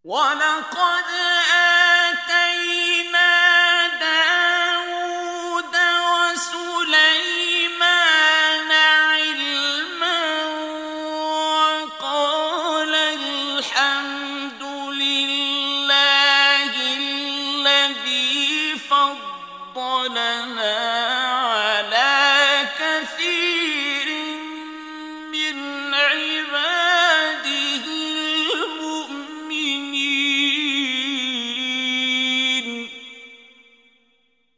وَلَقَدْ آتَيْنَا دَاوُودَ وَسُلَيْمَانَ عِلْمًا وَقَالَ الْحَمْدُ لِلَّهِ الَّذِي فَضَّلَنَا